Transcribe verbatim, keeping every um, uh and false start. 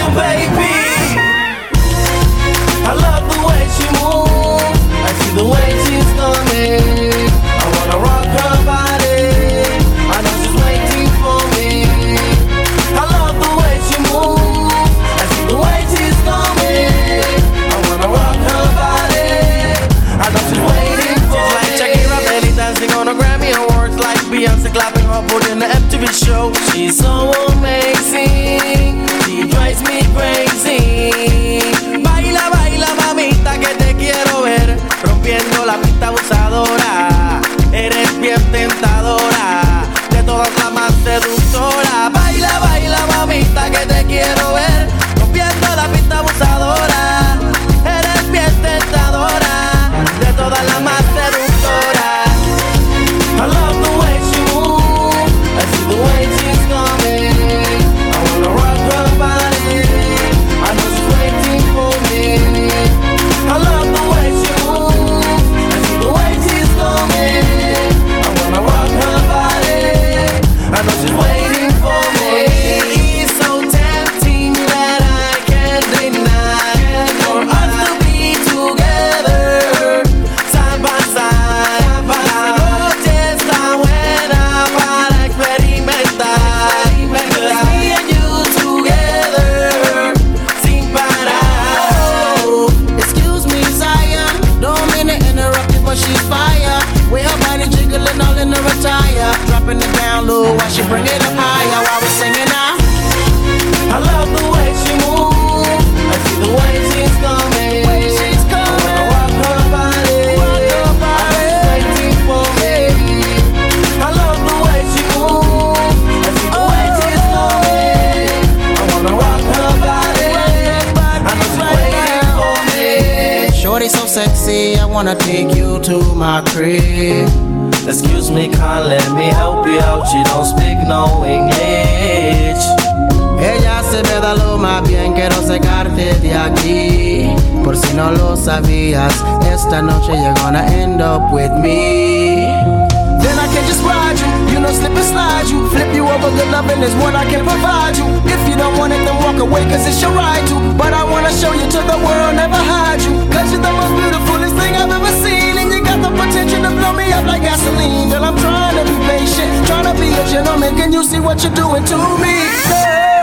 baby. I love the way she moves. I see the way she's coming. I wanna rock her body. I know she's waiting for me. I love the way she moves. I see the way she's coming. I wanna rock her body. I know she's waiting for me. She's like Shakira belly dancing on a Grammy Awards, like Beyonce clapping her foot in the M T V show. She's so amazing. She drives me crazy. Baila, baila, mamita, que te quiero ver. Rompiendo la pista abusadora. Eres bien tentadora. De todas la más seductora. Baila, baila, mamita, que te quiero ver. Rompiendo la pista abusadora. Eres bien tentadora. De todas la más seductora. I love the way she moves. I see the way she's coming. I wanna rock her body. I know she's waiting for me. I love the way she moves. I see the way she's coming. I wanna rock her body. I know she's waiting for me. It's so tempting that I can't deny. For us to be together, side by side. La noche está buena para experimentar. Just me and you together, sin parar. Oh, excuse me, Zion. Don't mean to interrupt you, but she's fire. With her body jiggling all in her attire. Dropping it down low while she bring it up higher while we singing out. I love the way she moves. I see the way she's coming. Way she's coming. I wanna rock her body. Rock her body. I know she's waiting for me. I love the way she moves. I see the way she's coming. I wanna rock her body. I know she's waiting for me. Shorty so sexy, I wanna take you to my crib. Excuse me, can't let me help you out. She don't speak no English. Ella se me da lo más bien, quiero sacarte de aquí. Por si no lo sabías, esta noche you're gonna end up with me. Then I can just ride you, you know, slip and slide you. Flip you over, good loving is what I can provide you. If you don't want it, then walk away, cause it's your right to. But I wanna show you to the world, never hide you. Cause you're the most beautifulest thing I've ever seen. And you got the potential to blow me up like gasoline. Girl, I'm trying to be patient, trying to be a gentleman. Can you see what you're doing to me? Hey.